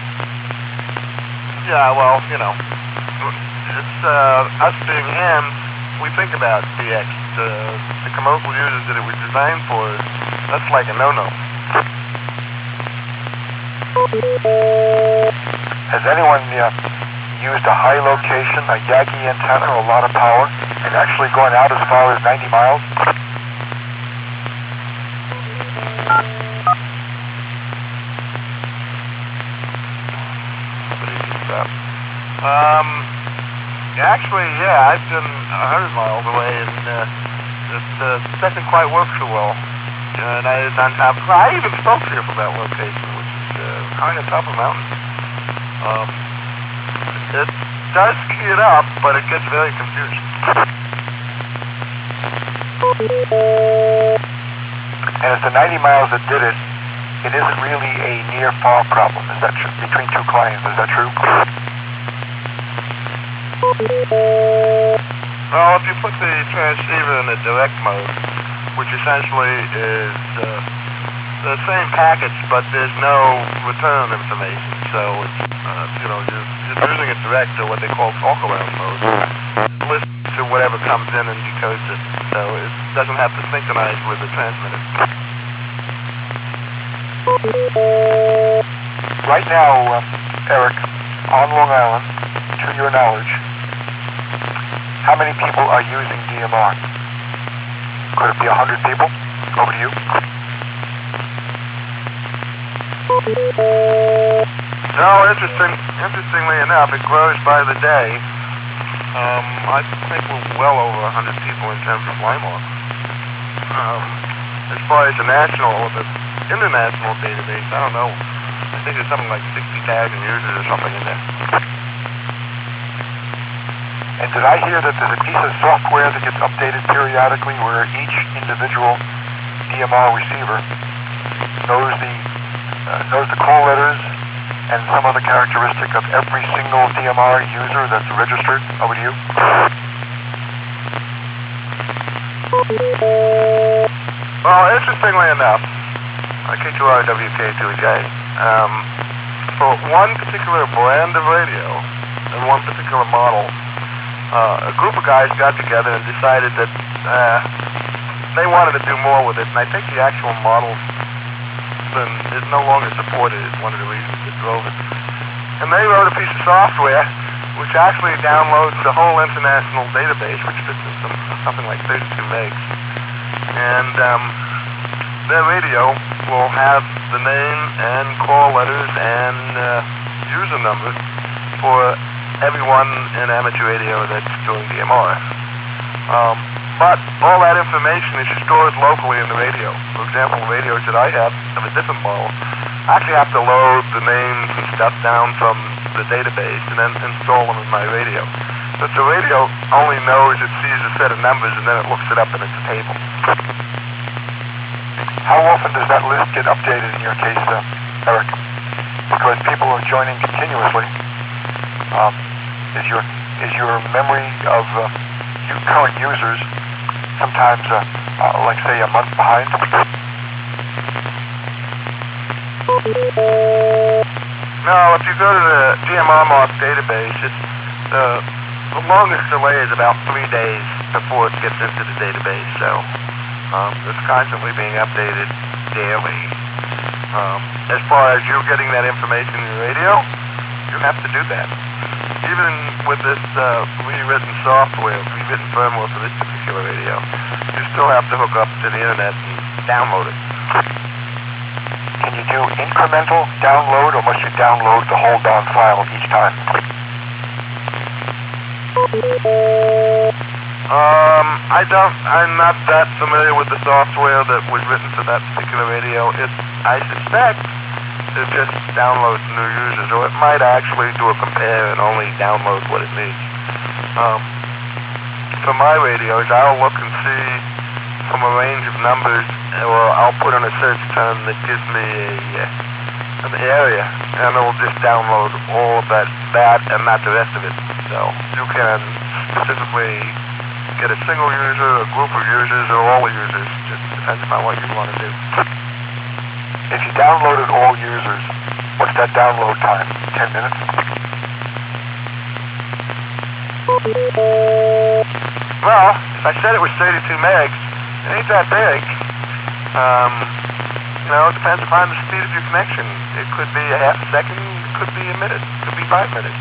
Yeah, well, you know, it's uh, us being hams, we think about D X. The, the commercial users that it was designed for, that's like a no-no. Has anyone uh, used a high location, a Yagi antenna, or a lot of power, and actually gone out as far as ninety miles? Um, actually, yeah, I've been a hundred miles away, and uh, it uh, doesn't quite work so well. And I was on top. Well, I even spoke to you from that location, which is uh, high on top of a mountain. Um, it does key it up, but it gets very confusing. And it's the ninety miles that did it. It isn't really a near-far problem. Is that true? Between two clients, is that true? Well, if you put the transceiver in the direct mode, which essentially is uh, the same package, but there's no return information, so it's, uh, you know, you're, you're using it direct to what they call talk-around mode. Listen to whatever comes in and decodes it, so it doesn't have to synchronize with the transmitter. Right now, uh, Eric, on Long Island, to your knowledge, how many people are using D M R? Could it be a hundred people? Over to you. No, interesting. Interestingly enough, it grows by the day. Um, I think we're well over a hundred people in terms of LIMAR. Um, as far as the national or the international database, I don't know. I think there's something like sixty thousand users or something in there. And did I hear that there's a piece of software that gets updated periodically where each individual D M R receiver knows the uh, knows the call letters and some other characteristic of every single D M R user that's registered? Over to you. Well, interestingly enough, K two R W K two J, um, for one particular brand of radio and one particular model, Uh, a group of guys got together and decided that uh, they wanted to do more with it, and I think the actual model then is no longer supported is one of the reasons that drove it. And they wrote a piece of software which actually downloads the whole international database, which fits in some, something like thirty-two megs. And um, their radio will have the name and call letters and uh, user number for everyone in amateur radio that's doing D M R. Um, but all that information is stored locally in the radio. For example, radios that I have of a different model, I actually have to load the names and stuff down from the database and then install them in my radio. But the radio only knows it sees a set of numbers and then it looks it up and it's a table. How often does that list get updated in your case, uh, Eric? Because people are joining continuously. Um, is your is your memory of uh, you current users sometimes, uh, uh, like say, a month behind? No, if you go to the D M R Moth database, it's, uh, the longest delay is about three days before it gets into the database. So um, it's constantly being updated daily. Um, as far as you getting that information in your radio, you have to do that. even with this uh, rewritten software, rewritten firmware for this particular radio, you still have to hook up to the internet and download it. Can you do incremental download, or must you download the whole down file each time? Um, I don't, I'm not that familiar with the software that was written for that particular radio. It, I suspect it just downloads new users, or it might actually do a compare and only download what it needs. Um, for my radios, I'll look and see from a range of numbers, or I'll put in a search term that gives me a, uh, an area, and it'll just download all of that, that and not the rest of it. So you can specifically get a single user, a group of users, or all the users. Just depends on what you want to do. If you downloaded all users, what's that download time? Ten minutes? Well, if I said it was thirty-two megs, it ain't that big. Um, you know, it depends upon the speed of your connection. It could be a half a second, it could be a minute, it could be five minutes.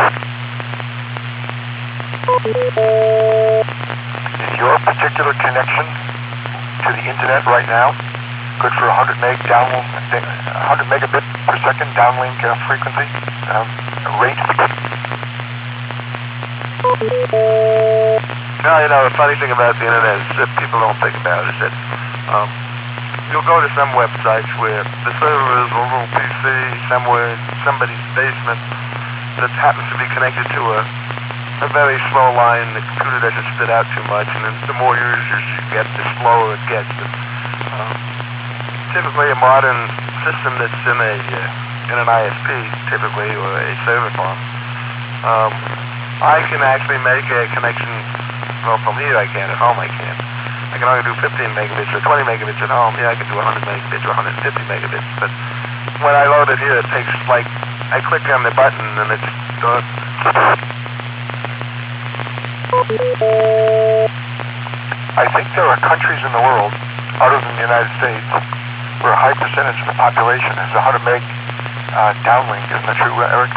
Is your particular connection to the internet right now good for one hundred meg download, one hundred megabit per second downlink uh, frequency um, rate? Now, you know, the funny thing about the internet is that people don't think about is that um, you'll go to some websites where the server is a little P C somewhere in somebody's basement that happens to be connected to a a very slow line. The computer doesn't spit out too much, and then the more users you get, the slower it gets. But, um, typically, a modern system that's in a uh, in an I S P, typically, or a server farm, um, I can actually make a connection. Well, from here I can. At home I can't. I can only do fifteen megabits or twenty megabits at home. Here I can do one hundred megabits or one hundred fifty megabits. But when I load it here, it takes like I click on the button and it's done. I think there are countries in the world, other than the United States, where a high percentage of the population has one hundred meg uh, downlink. Isn't that true, Eric?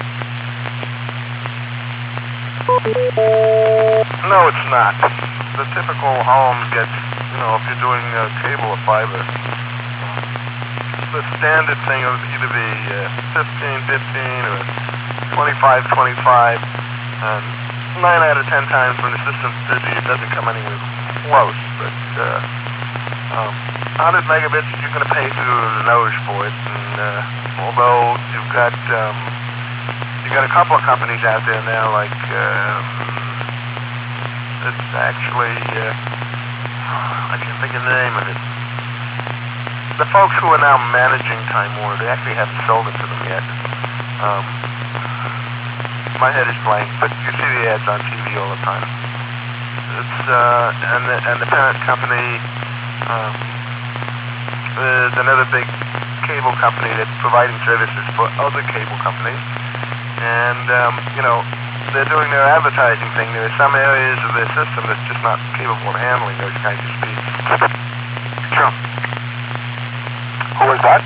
No, it's not. The typical home gets, you know, if you're doing uh, cable or fiber, the standard thing will either be uh, fifteen fifteen or twenty-five twenty-five, and nine out of ten times when the system's busy, it doesn't come anywhere close. But uh, um, one hundred megabits, you're going to pay through the nose for it. And uh, although you've got um, you've got a couple of companies out there now, like um, it's actually uh, I can't think of the name of it. The folks who are now managing Time Warner, they actually haven't sold it to them yet. Um, My head is blank, but you see the ads on T V all the time. It's uh, and the and the parent company um, is another big cable company that's providing services for other cable companies, and um, you know they're doing their advertising thing. There are some areas of their system that's just not capable of handling those kinds of speeds. Sure. Who was that?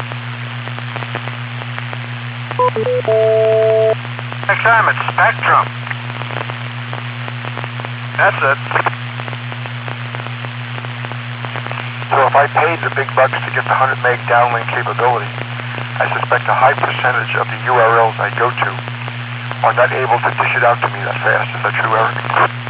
Next time, it's Spectrum. That's it. So if I paid the big bucks to get the one hundred meg downlink capability, I suspect a high percentage of the U R Ls I go to are not able to dish it out to me that fast. Is that true, Eric?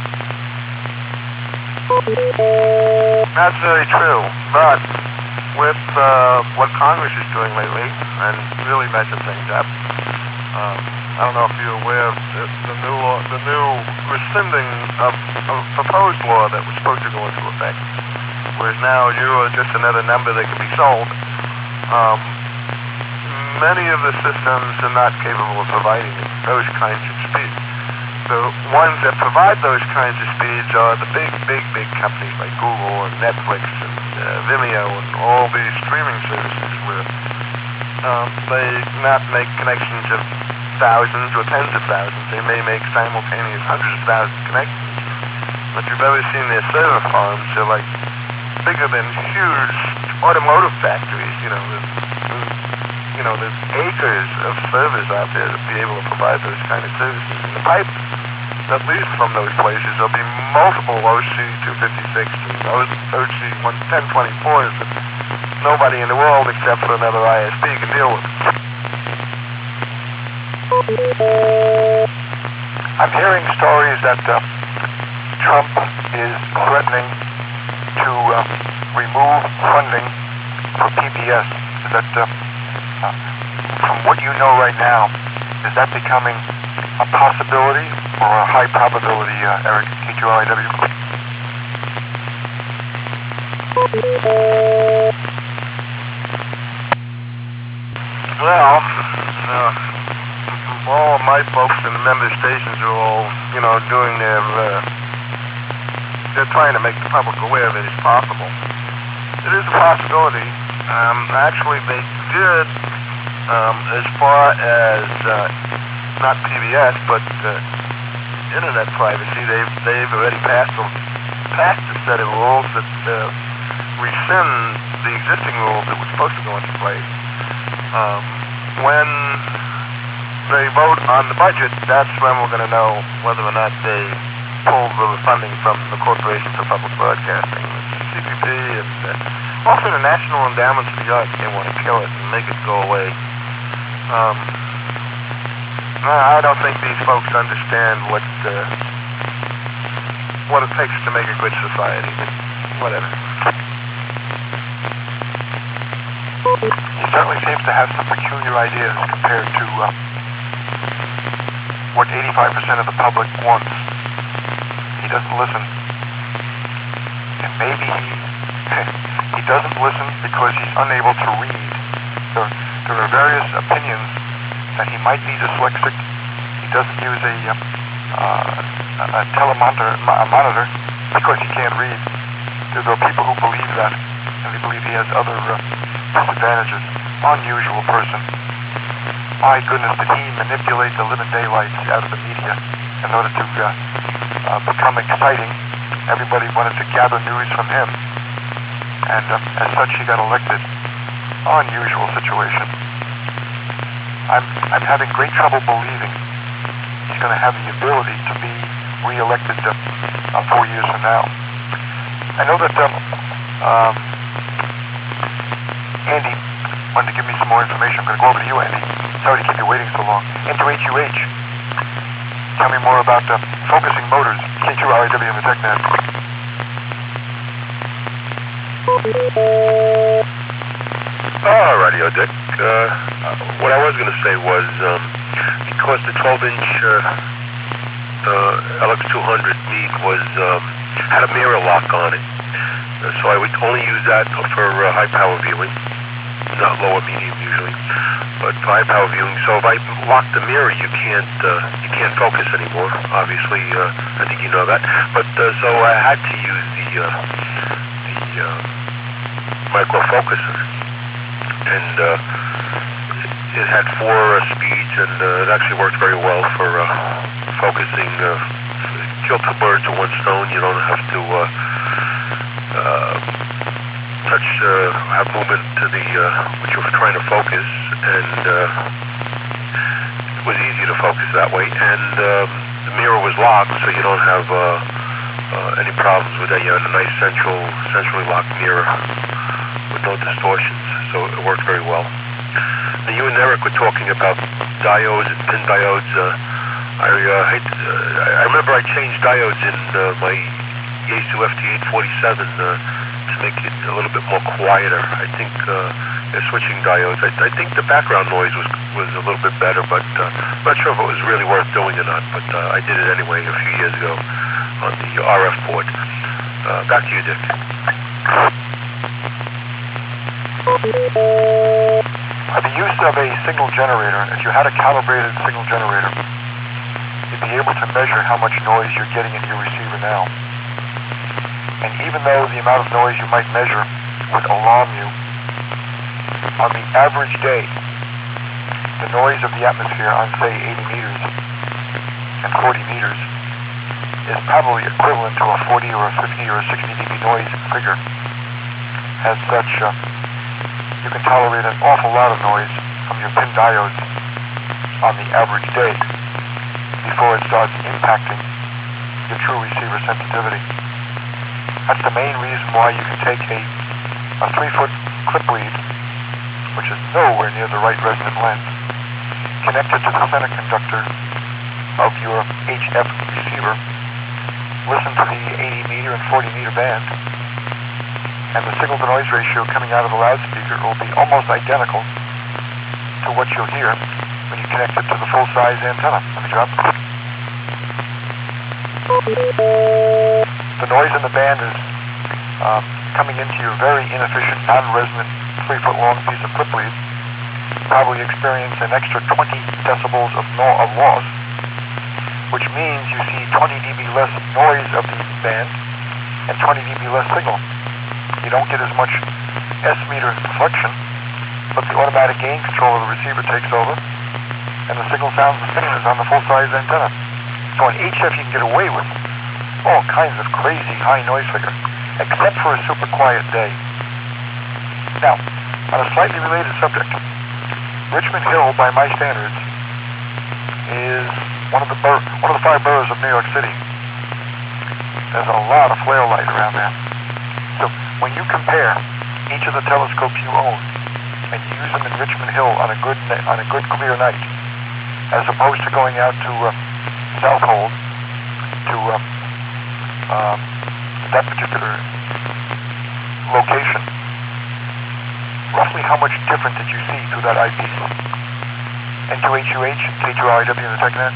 That's very true. But with uh, what Congress is doing lately, and really messing things up, um, I don't know if you're aware of the, the new law, the new rescinding of a proposed law that was supposed to go into effect, whereas now you are just another number that can be sold. Um, many of the systems are not capable of providing those kinds of speeds. The ones that provide those kinds of speeds are the big, big, big companies like Google and Netflix and uh, Vimeo and all these streaming services where um, they not make connections of thousands or tens of thousands. They may make simultaneous hundreds of thousands of connections. But you've ever seen their server farms, they're like bigger than huge automotive factories, you know, the, the, you you know, there's acres of servers out there to be able to provide those kind of services. And the pipe that leads from those places, there'll be multiple O C two fifty-six and O C ten twenty-fours that nobody in the world except for another I S P can deal with. I'm hearing stories that uh, Trump is threatening to uh, remove funding for P B S. Is that, uh, uh, from what you know right now, is that becoming a possibility or a high probability, uh, Eric, K two L I W? Well, uh, all of my folks in the member stations are all, you know, doing their, uh, they're trying to make the public aware of it as possible. It is a possibility. Um, actually, they did, um, as far as, uh, not P B S, but uh, internet privacy, they've, they've already passed a, passed a set of rules that uh, rescind the existing rules that were supposed to go into place. Um, when they vote on the budget, that's when we're going to know whether or not they pulled the funding from the Corporation for Public Broadcasting, the C P P, and uh, also the National Endowment for the Arts. They want to kill it and make it go away. Um, I don't think these folks understand what uh, what it takes to make a good society, but whatever. He certainly seems to have some peculiar ideas compared to uh, what eighty-five percent of the public wants. He doesn't listen. And maybe he, he doesn't listen because he's unable to read. There, there are various opinions that he might be dyslexic. He doesn't use a, uh, a telemonitor a monitor because he can't read. There are people who believe that, and they believe he has other uh, disadvantages. Unusual person. My goodness, did he manipulate the living daylights out of the media in order to uh, uh, become exciting? Everybody wanted to gather news from him, and uh, as such he got elected. Unusual situation. I'm, I'm having great trouble believing he's going to have the ability to be re-elected uh, uh, four years from now. I know that um, um, Andy wanted to give me some more information. I'm going to go over to you, Andy. Sorry to keep you waiting so long. Into H U H. Tell me more about uh, focusing motors, K two L I W in the TechNet. Oh, Radio Dick. Uh, what I was going to say was, um, because the twelve inch uh, uh, L X two hundred lead was um, had a mirror lock on it, uh, so I would only use that for uh, high power viewing, not lower medium usually, but for high power viewing. So if I lock the mirror, you can't uh, you can't focus anymore. Obviously, uh, I think you know that. But uh, so I had to use the uh, the uh, micro focuser. And uh, it had four uh, speeds, and uh, it actually worked very well for uh, focusing. Uh, kill two birds with one stone. You don't have to uh, uh, touch, uh, have movement to the uh, what you're trying to focus, and uh, it was easy to focus that way. And uh, the mirror was locked, so you don't have uh, uh, any problems with that. You have a nice central, centrally locked mirror with no distortions. So it worked very well. Now, you and Eric were talking about diodes and pin diodes. Uh, I uh, hate, uh, I remember I changed diodes in uh, my Yaesu F T eight forty-seven uh, to make it a little bit more quieter. I think uh, they're switching diodes. I, I think the background noise was was a little bit better, but uh, I'm not sure if it was really worth doing or not. But uh, I did it anyway a few years ago on the R F port. Uh, back to you, Dick. Uh, the use of a signal generator, if you had a calibrated signal generator, you'd be able to measure how much noise you're getting in your receiver now. And even though the amount of noise you might measure would alarm you, on the average day, the noise of the atmosphere on, say, eighty meters and forty meters is probably equivalent to a forty or a fifty or a sixty dB noise figure. As such, uh, you can tolerate an awful lot of noise from your pin diodes on the average day before it starts impacting your true receiver sensitivity. That's the main reason why you can take a, a three-foot clip lead, which is nowhere near the right resonant length, connect it to the center conductor of your H F receiver, listen to the eighty meter and forty meter band, and the signal-to-noise ratio coming out of the loudspeaker will be almost identical to what you'll hear when you connect it to the full-size antenna. Let me drop it. The noise in the band is um, coming into your very inefficient, non-resonant, three-foot-long piece of clip lead. Probably experience an extra twenty decibels of, no of loss, which means you see twenty decibels less noise of the band and twenty decibels less signal. You don't get as much S-meter deflection, but the automatic gain control of the receiver takes over, and the signal sounds the same as on the full-size antenna. So on H F you can get away with all kinds of crazy high noise figure, except for a super quiet day. Now, on a slightly related subject, Richmond Hill, by my standards, is one of the bur one of the five boroughs of New York City. There's a lot of flare light around there. So when you compare each of the telescopes you own and you use them in Richmond Hill on a good on a good clear night, as opposed to going out to uh, Southold to uh, um, that particular location, roughly how much different did you see through that eyepiece? N two H U H, K two R I W, and the TechNet?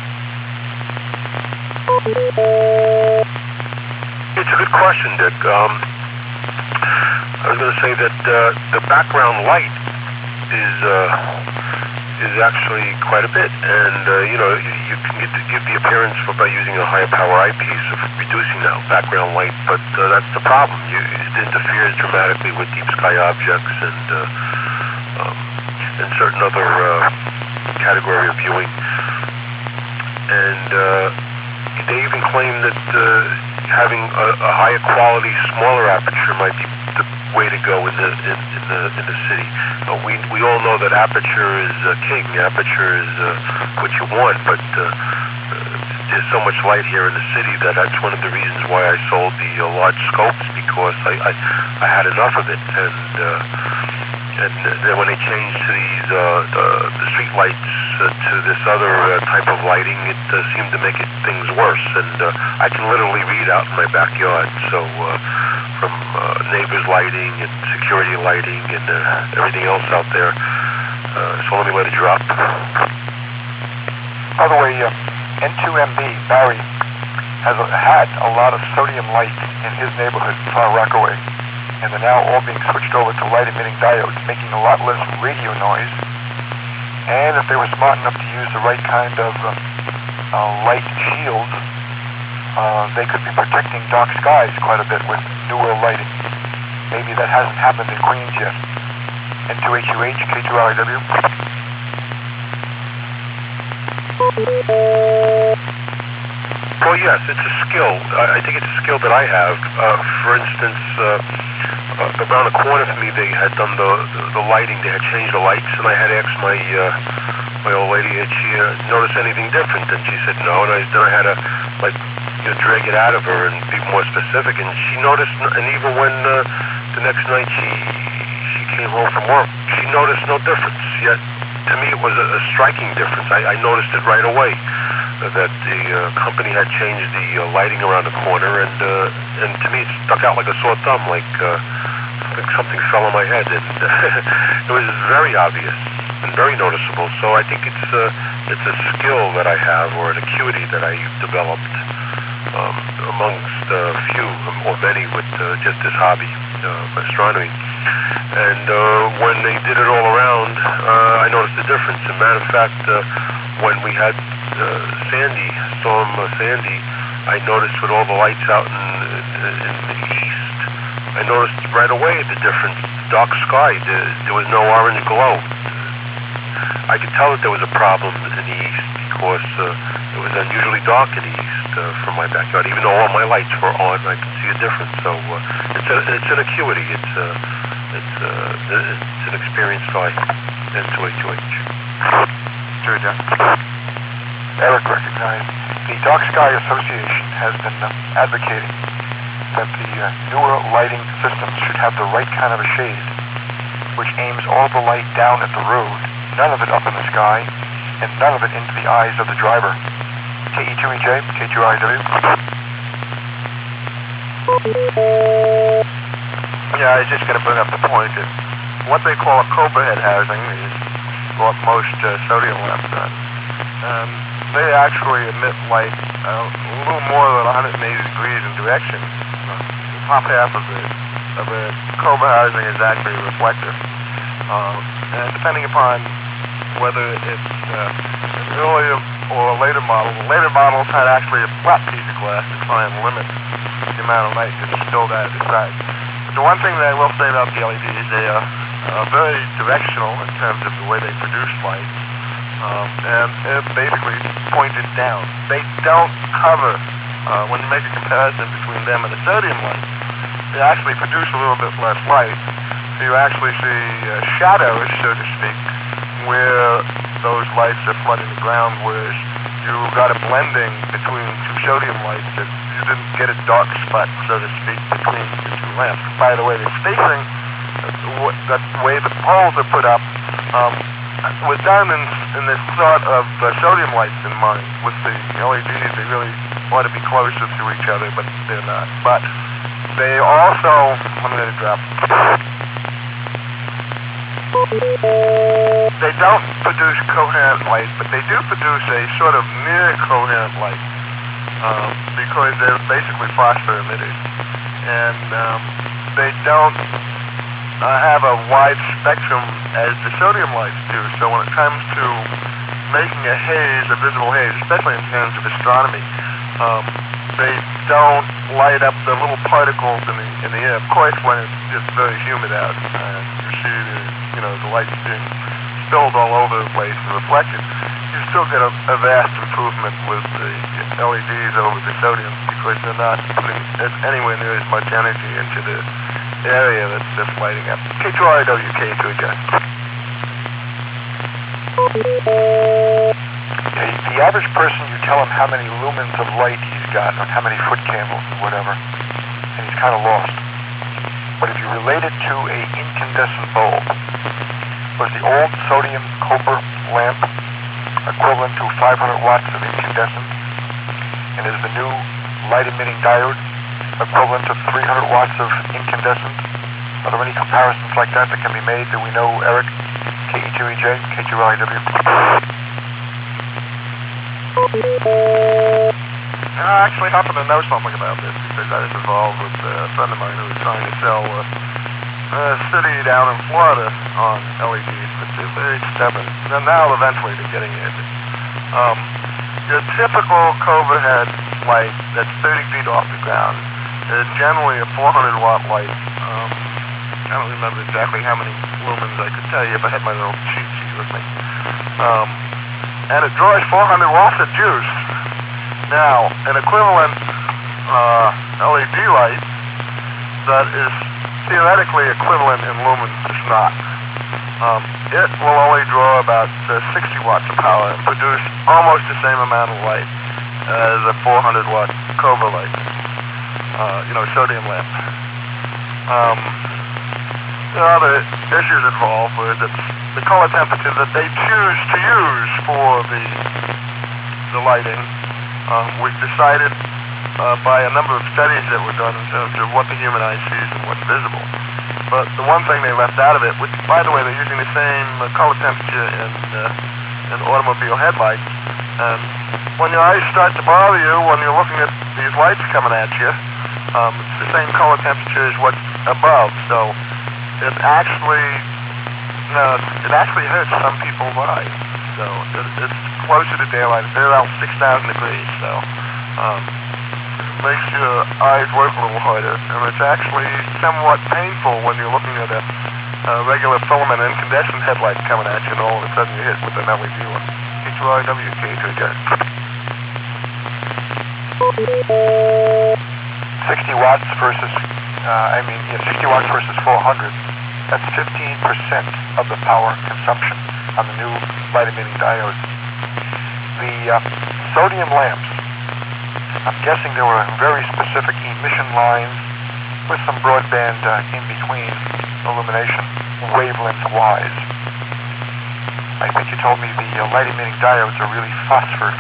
It's a good question, Dick. Um, I was going to say that uh, the background light is uh, is actually quite a bit, and uh, you know you, you can get to give the appearance for by using a higher power eyepiece of reducing that background light, but uh, that's the problem. You, it interferes dramatically with deep sky objects and uh, um, and certain other uh, category of viewing, and uh, they even claim that uh, having a, a higher quality, smaller aperture might be the way to go in the in, in the in the city. Uh, we we all know that aperture is uh, king. Aperture is uh, what you want, but uh, uh, there's so much light here in the city that that's one of the reasons why I sold the uh, large scopes, because I, I I had enough of it, and uh, and then when they changed to these uh, the, the street lights uh, to this other uh, type of lighting, it uh, seemed to make it, things worse. And uh, I can literally read out in my backyard. So uh, from uh, neighbors lighting and security lighting and uh, everything else out there. Uh, so let me let it drop. By the way, uh, N two M B, Barry, has a, had a lot of sodium light in his neighborhood, Far Rockaway, and they're now all being switched over to light-emitting diodes, making a lot less radio noise. And if they were smart enough to use the right kind of uh, uh, light shields, uh, they could be protecting dark skies quite a bit with newer lighting. Maybe that hasn't happened in Queens yet. N two H U H, K two R I W. Well, yes, it's a skill. I, I think it's a skill that I have. Uh, for instance, uh, uh, around the corner from me, they had done the, the the lighting. They had changed the lights, and I had asked my uh, my old lady, had she uh, noticed anything different? And she said no. And I then I had to like you know, drag it out of her and be more specific. And she noticed, and even when uh, the next night she she came home from work, she noticed no difference. Yet to me, it was a, a striking difference. I, I noticed it right away. That the uh, company had changed the uh, lighting around the corner, and uh, and to me it stuck out like a sore thumb, like uh, something, something fell on my head, and it was very obvious and very noticeable. So I think it's uh, it's a skill that I have, or an acuity that I developed um, amongst a uh, few or many with uh, just this hobby, uh, astronomy. And uh, when they did it all around, uh, I noticed the difference. As a matter of fact, uh, when we had Uh, Sandy, Storm uh, Sandy, I noticed with all the lights out in, in, in the east, I noticed right away the difference. Dark sky, there, there was no orange glow. I could tell that there was a problem in the east because uh, it was unusually dark in the east uh, from my backyard. Even though all my lights were on, I could see a difference. So uh, it's, a, it's an acuity. It's, a, it's, a, it's an experienced eye. N two H two H. Sure, John. Eric recognized. The Dark Sky Association has been uh, advocating that the uh, newer lighting systems should have the right kind of a shade, which aims all the light down at the road, none of it up in the sky, and none of it into the eyes of the driver. K E two E J, K two R I W. Yeah, I was just going to bring up the point that what they call a Cobra head housing is what most uh, sodium lamps are. Um, they actually emit light uh, a little more than one hundred eighty degrees in direction. Uh, the top half of the of a Cobra housing is actually reflective. Uh, and depending upon whether it's uh, an earlier or a later model, the later models had actually a flat piece of glass to try and limit the amount of light that's spilled out of the side. But the one thing that I will say about the L E Ds, they are uh, very directional in terms of the way they produce light. Um, and they're basically pointed down. They don't cover, uh, when you make a comparison between them and the sodium light, they actually produce a little bit less light. So you actually see uh, shadows, so to speak, where those lights are flooding the ground, whereas you got a blending between two sodium lights that you didn't get a dark spot, so to speak, between the two lamps. By the way, the spacing, uh, the way the poles are put up, um, was done in, in this thought of uh, sodium lights in mind. With the L E Ds, they really want to be closer to each other, but they're not. But they also, I'm going to drop. They don't produce coherent light, but they do produce a sort of near coherent light, um, because they're basically phosphor emitters, and um, they don't uh, have a wide spectrum as the sodium lights do. So when it comes to making a haze, a visible haze, especially in terms of astronomy, um, they don't light up the little particles in the in the air. Of course, when it's, it's very humid out, uh, you see the you know the lights being spilled all over the place and reflected. You still get a, a vast improvement with the L E Ds over the sodium because they're not putting anywhere near as much energy into the area that's, that's lighting up. K two R I W, K two again. The, the average person, you tell him how many lumens of light he's got, or how many foot candles, or whatever, and he's kind of lost. But if you relate it to a incandescent bulb, was the old sodium copper lamp equivalent to five hundred watts of incandescence? And is the new light-emitting diode equivalent to three hundred watts of incandescent? Are there any comparisons like that that can be made? Do we know, Eric? K E two E J, K two R I W. I actually happen to know something about this because I was involved with uh, a friend of mine who was trying to sell uh, a city down in Florida on L E Ds, but they're very stubborn. And now eventually they're getting it. Um, your typical Cobra head light that's thirty feet off the ground is generally a four hundred watt light. Um, I don't remember exactly how many lumens I could tell you if I had my little cheat sheet with me. Um, and it draws four hundred watts of juice. Now, an equivalent uh, L E D light that is theoretically equivalent in lumens is not. Um, it will only draw about uh, sixty watts of power and produce almost the same amount of light as a four hundred watt Cobra light, uh, you know, sodium lamp. Um, there are other issues involved with it. The color temperature that they choose to use for the the lighting. Um, we've decided uh, by a number of studies that were done in terms of what the human eye sees and what's visible. But the one thing they left out of it, which, by the way, they're using the same uh, color temperature in, uh, in automobile headlights. And when your eyes start to bother you, when you're looking at these lights coming at you, um, it's the same color temperature as what's above. So it actually, uh, it actually hurts some people's eyes. So it, it's closer to daylight. It's around six thousand degrees. So um, it makes your eyes work a little harder. And it's actually somewhat painful when you're looking at a, a regular filament incandescent headlight coming at you and all of a sudden you hit with an L E D one. K two R W, K two again. sixty watts versus, uh, I mean, yeah, sixty watts versus four hundred. That's fifteen percent of the power consumption on the new light-emitting diodes. The uh, sodium lamps, I'm guessing there were very specific emission lines with some broadband uh, in between illumination, wavelength-wise. I think you told me the uh, light-emitting diodes are really phosphor